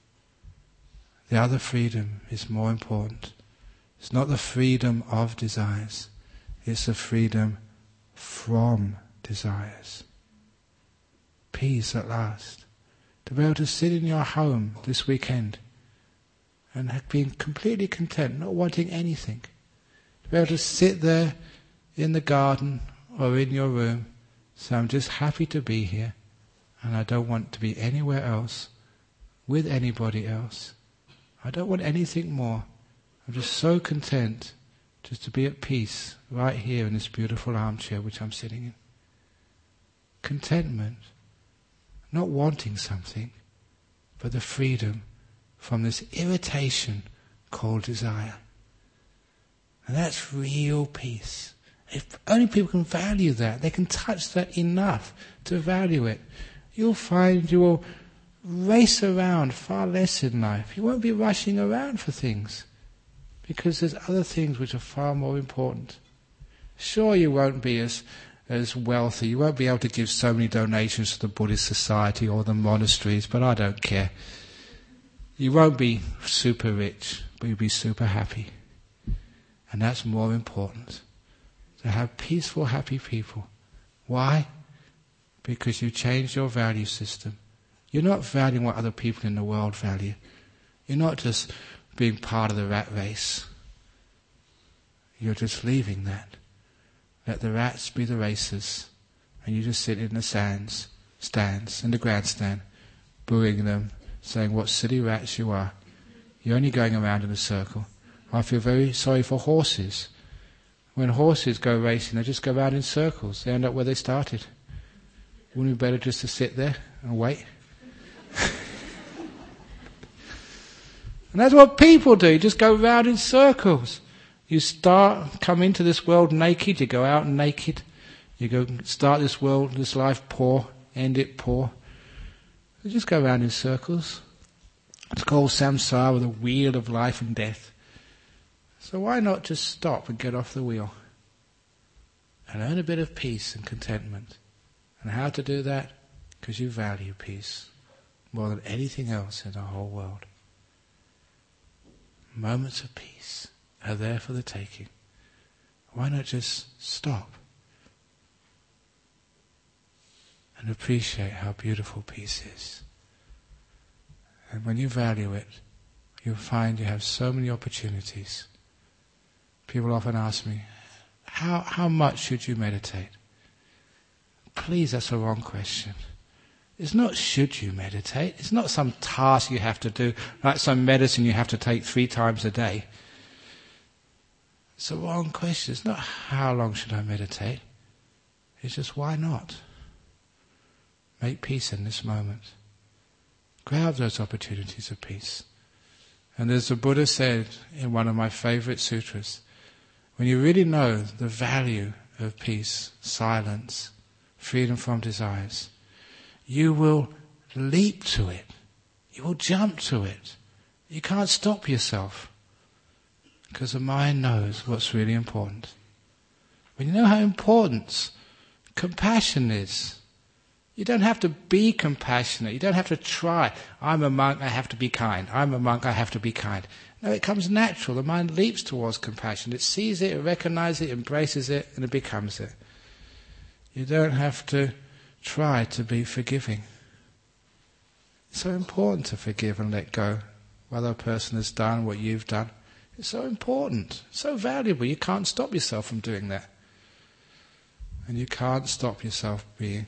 The other freedom is more important. It's not the freedom of desires. It's the freedom from desires. Peace at last. To be able to sit in your home this weekend and have been completely content, not wanting anything. To be able to sit there in the garden or in your room, say, I'm just happy to be here and I don't want to be anywhere else with anybody else. I don't want anything more. I'm just so content just to be at peace right here in this beautiful armchair which I'm sitting in. Contentment. Not wanting something, but the freedom from this irritation called desire. And that's real peace. If only people can value that, they can touch that enough to value it, you'll find you will race around far less in life. You won't be rushing around for things, because there's other things which are far more important. Sure, you won't be as wealthy, you won't be able to give so many donations to the Buddhist Society or the monasteries, but I don't care. You won't be super rich, but you'll be super happy. And that's more important. To have peaceful, happy people. Why? Because you changed your value system. You're not valuing what other people in the world value. You're not just being part of the rat race. You're just leaving that. Let the rats be the racers, and you just sit in the stands, in the grandstand, booing them, saying what silly rats you are. You're only going around in a circle. I feel very sorry for horses. When horses go racing, they just go round in circles. They end up where they started. Wouldn't it be better just to sit there and wait? And that's what people do. You just go round in circles. You come into this world naked, you go out naked. You go start this world, this life poor, end it poor. You just go round in circles. It's called samsara, the wheel of life and death. So why not just stop and get off the wheel? And earn a bit of peace and contentment. And how to do that? Because you value peace more than anything else in the whole world. Moments of peace are there for the taking. Why not just stop and appreciate how beautiful peace is? And when you value it, you'll find you have so many opportunities. People often ask me, how much should you meditate? Please, that's a wrong question. It's not should you meditate. It's not some task you have to do, like some medicine you have to take 3 times a day. It's a wrong question. It's not how long should I meditate. It's just why not? Make peace in this moment. Grab those opportunities of peace. And as the Buddha said in one of my favorite sutras, when you really know the value of peace, silence, freedom from desires, you will leap to it. You will jump to it. You can't stop yourself. Because the mind knows what's really important. When you know how important compassion is, you don't have to be compassionate. You don't have to try. I'm a monk, I have to be kind. I'm a monk, I have to be kind. No, it comes natural. The mind leaps towards compassion. It sees it, it recognizes it, embraces it, and it becomes it. You don't have to try to be forgiving. It's so important to forgive and let go what the other person has done, what you've done. It's so important, so valuable. You can't stop yourself from doing that. And you can't stop yourself being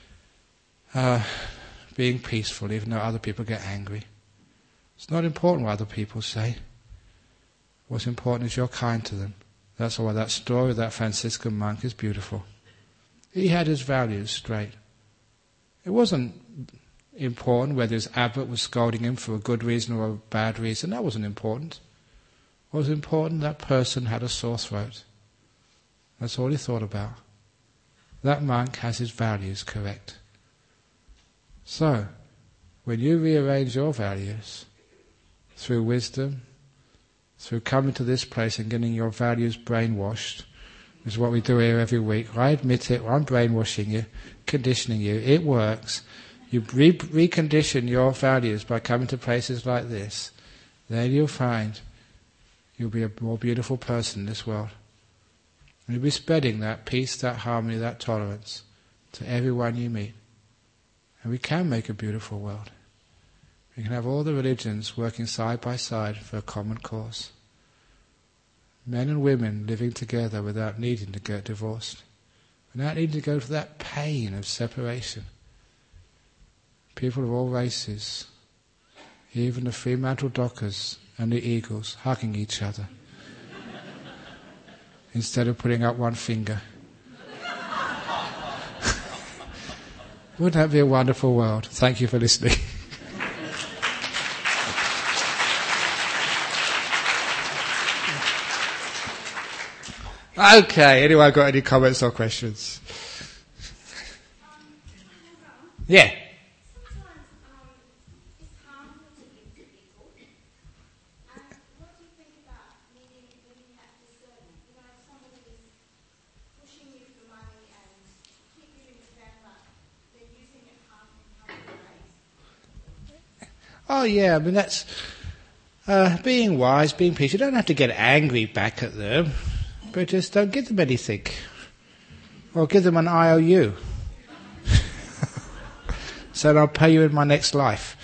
peaceful even though other people get angry. It's not important what other people say. What's important is you're kind to them. That's why that story of that Franciscan monk is beautiful. He had his values straight. It wasn't important whether his abbot was scolding him for a good reason or a bad reason. That wasn't important. What was important, that person had a sore throat. That's all he thought about. That monk has his values correct. So, when you rearrange your values through wisdom, through coming to this place and getting your values brainwashed, which is what we do here every week. I admit it, I'm brainwashing you, conditioning you. It works. You recondition your values by coming to places like this. Then you'll find you'll be a more beautiful person in this world. And you'll be spreading that peace, that harmony, that tolerance to everyone you meet. And we can make a beautiful world. We can have all the religions working side by side for a common cause. Men and women living together without needing to get divorced. Without needing to go through that pain of separation. People of all races, even the Fremantle Dockers and the Eagles, hugging each other. Instead of putting up one finger. Wouldn't that be a wonderful world? Thank you for listening. Okay, anyone got any comments or questions? Yeah. Oh yeah, I mean that's being wise, being peaceful. You don't have to get angry back at them, but just don't give them anything. Or give them an IOU. So I'll pay you in my next life.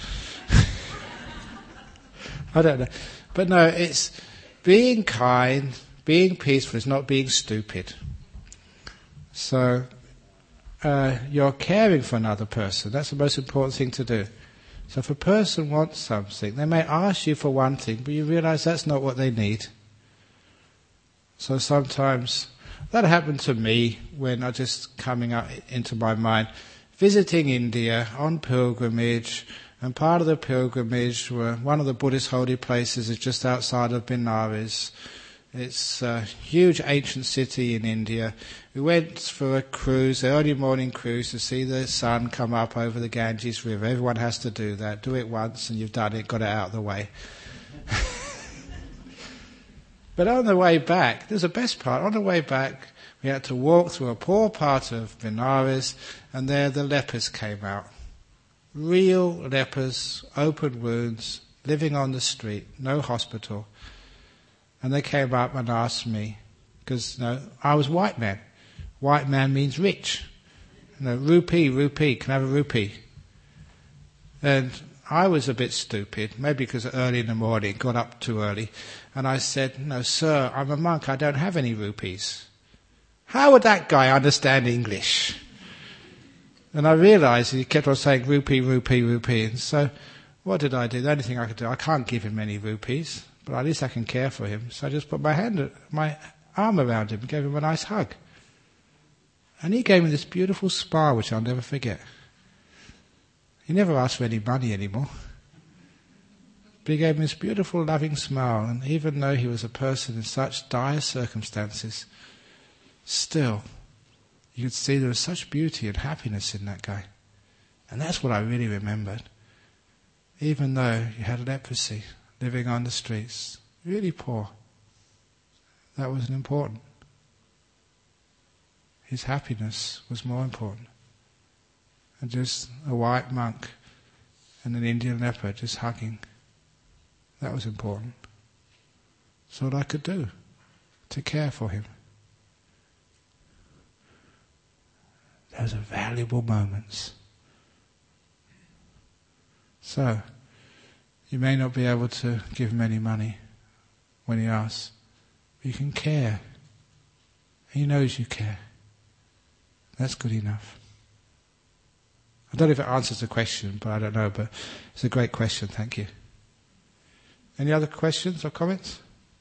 I don't know. But no, it's being kind, being peaceful is not being stupid. So you're caring for another person. That's the most important thing to do. So if a person wants something, they may ask you for one thing, but you realize that's not what they need. So sometimes that happened to me when I just coming up into my mind, visiting India on pilgrimage, and part of the pilgrimage were one of the Buddhist holy places is just outside of Benares. It's a huge ancient city in India. We went for a cruise, an early morning cruise, to see the sun come up over the Ganges River. Everyone has to do that. Do it once and you've done it, got it out of the way. But on the way back, there's the best part. On the way back, we had to walk through a poor part of Benares, and there the lepers came out. Real lepers, open wounds, living on the street, no hospital. And they came up and asked me, because I was white man. White man means rich. Rupee, can I have a rupee? And I was a bit stupid, maybe because early in the morning, got up too early, and I said, "No, sir, I'm a monk, I don't have any rupees." How would that guy understand English? And I realised he kept on saying rupee, rupee, rupee. And so what did I do? The only thing I could do, I can't give him any rupees, but at least I can care for him. So I just put my arm around him and gave him a nice hug. And he gave me this beautiful smile, which I'll never forget. He never asked for any money anymore. But he gave me this beautiful, loving smile. And even though he was a person in such dire circumstances, still, you could see there was such beauty and happiness in that guy. And that's what I really remembered. Even though he had leprosy, living on the streets, really poor, that wasn't important. His happiness was more important. And just a white monk and an Indian leper just hugging, that was important. That's all I could do, to care for him. Those are valuable moments. So, you may not be able to give him any money when he asks, but you can care. He knows you care. That's good enough. I don't know if it answers the question, but I don't know, but it's a great question, thank you. Any other questions or comments?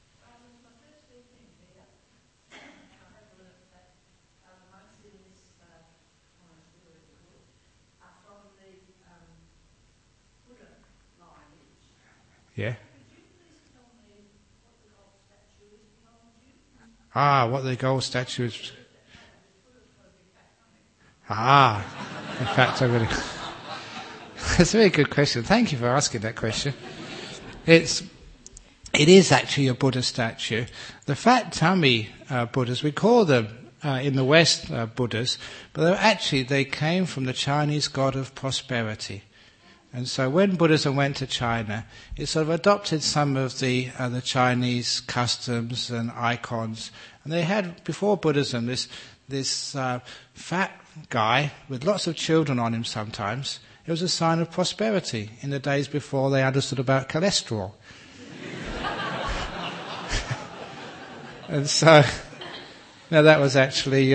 Yeah. What the gold statue is. In fact, I'm going to... That's a very good question. Thank you for asking that question. It is actually a Buddha statue. The fat tummy Buddhas, we call them in the West Buddhas, but they came from the Chinese god of prosperity. And so when Buddhism went to China, it sort of adopted some of the Chinese customs and icons. And they had, before Buddhism, this fat guy with lots of children on him sometimes. It was a sign of prosperity in the days before they understood about cholesterol. And so, that was actually...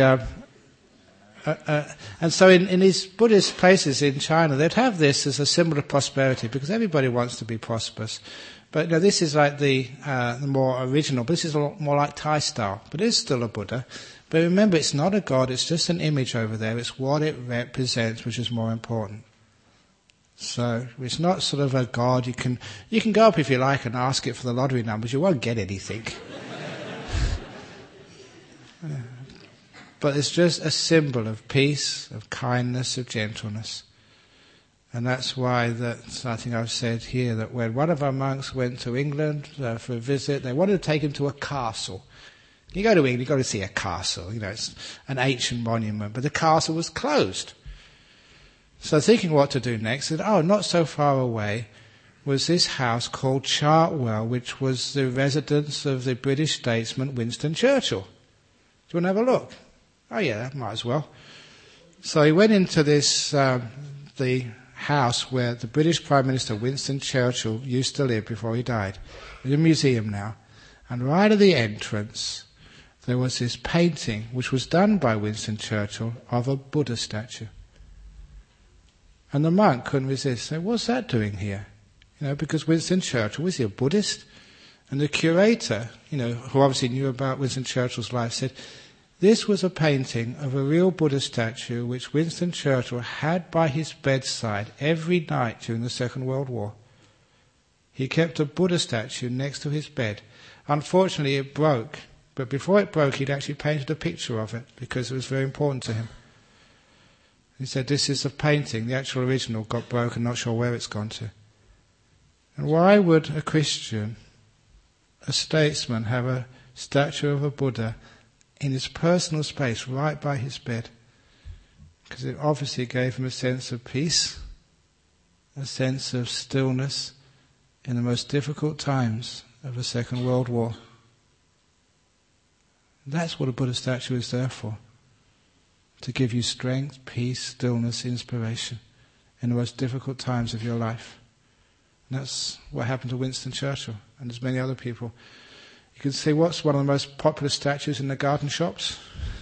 and so in these Buddhist places in China, they'd have this as a symbol of prosperity because everybody wants to be prosperous. But this is like the more original, but this is a lot more like Thai style. But it is still a Buddha. But remember, it's not a god, it's just an image over there. It's what it represents which is more important. So it's not sort of a god. You can go up if you like and ask it for the lottery numbers. You won't get anything. But it's just a symbol of peace, of kindness, of gentleness. And that's why I think I've said here that when one of our monks went to England for a visit, they wanted to take him to a castle. You go to England, you've got to see a castle. It's an ancient monument. But the castle was closed. So thinking what to do next, said, not so far away was this house called Chartwell, which was the residence of the British statesman Winston Churchill. Do you want to have a look? Oh yeah, might as well. So he went into this, the house where the British Prime Minister Winston Churchill used to live before he died. It's a museum now. And right at the entrance, there was this painting, which was done by Winston Churchill, of a Buddha statue. And the monk couldn't resist. Said, "What's that doing here?" Because Winston Churchill, was he a Buddhist? And the curator, who obviously knew about Winston Churchill's life, said, this was a painting of a real Buddha statue which Winston Churchill had by his bedside every night during the Second World War. He kept a Buddha statue next to his bed. Unfortunately, it broke, but before it broke, he'd actually painted a picture of it because it was very important to him. He said, this is a painting, the actual original got broken, not sure where it's gone to. And why would a Christian, a statesman, have a statue of a Buddha in his personal space right by his bed? Because it obviously gave him a sense of peace, a sense of stillness in the most difficult times of the Second World War. That's what a Buddha statue is there for. To give you strength, peace, stillness, inspiration in the most difficult times of your life. And that's what happened to Winston Churchill and there's many other people. You can see what's one of the most popular statues in the garden shops?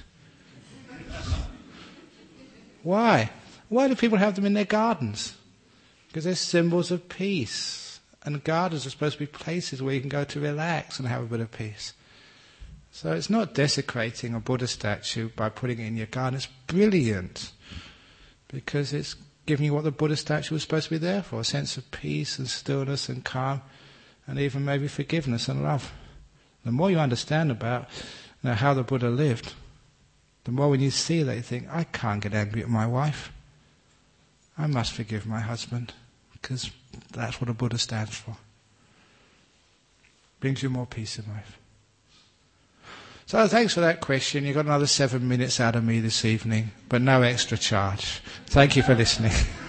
Why? Why do people have them in their gardens? Because they're symbols of peace. And gardens are supposed to be places where you can go to relax and have a bit of peace. So it's not desecrating a Buddha statue by putting it in your garden. It's brilliant because it's giving you what the Buddha statue was supposed to be there for, a sense of peace and stillness and calm and even maybe forgiveness and love. The more you understand about how the Buddha lived, the more when you see that you think, I can't get angry at my wife. I must forgive my husband because that's what a Buddha stands for. Brings you more peace in life. So thanks for that question. You got another 7 minutes out of me this evening, but no extra charge. Thank you for listening.